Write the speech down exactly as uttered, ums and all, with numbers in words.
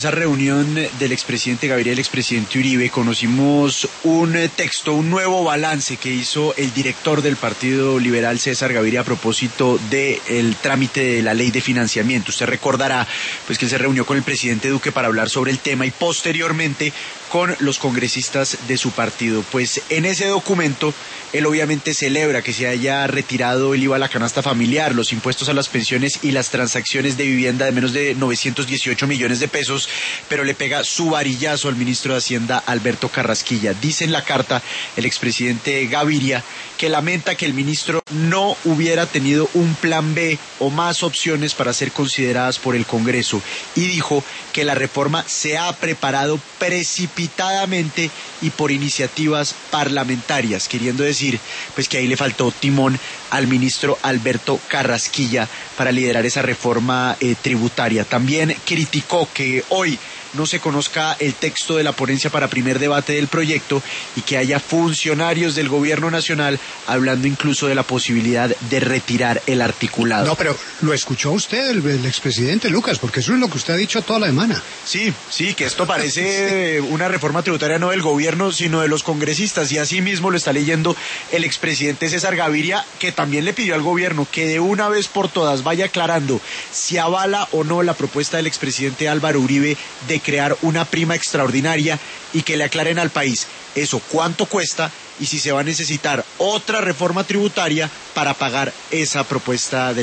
Esa reunión del expresidente Gaviria y el expresidente Uribe, conocimos un texto, un nuevo balance que hizo el director del Partido Liberal, César Gaviria, a propósito del trámite de la ley de financiamiento. Usted recordará pues que él se reunió con el presidente Duque para hablar sobre el tema y posteriormente con los congresistas de su partido. Pues en ese documento él obviamente celebra que se haya retirado el I V A a la canasta familiar, los impuestos a las pensiones y las transacciones de vivienda de menos de novecientos dieciocho millones de pesos, pero le pega su varillazo al ministro de Hacienda, Alberto Carrasquilla. Dice en la carta el expresidente Gaviria que lamenta que el ministro no hubiera tenido un plan B o más opciones para ser consideradas por el Congreso, y dijo que la reforma se ha preparado precipitadamente y por iniciativas parlamentarias, queriendo decir pues que ahí le faltó timón al ministro Alberto Carrasquilla para liderar esa reforma eh, tributaria. También criticó que hoy no se conozca el texto de la ponencia para primer debate del proyecto y que haya funcionarios del gobierno nacional hablando incluso de la posibilidad de retirar el articulado. No, pero lo escuchó usted, el, el expresidente Lucas, porque eso es lo que usted ha dicho toda la semana. Sí, sí, que esto parece una reforma tributaria no del gobierno, sino de los congresistas, y así mismo lo está leyendo el expresidente César Gaviria, que también le pidió al gobierno que de una vez por todas vaya aclarando si avala o no la propuesta del expresidente Álvaro Uribe de crear una prima extraordinaria, y que le aclaren al país eso cuánto cuesta y si se va a necesitar otra reforma tributaria para pagar esa propuesta del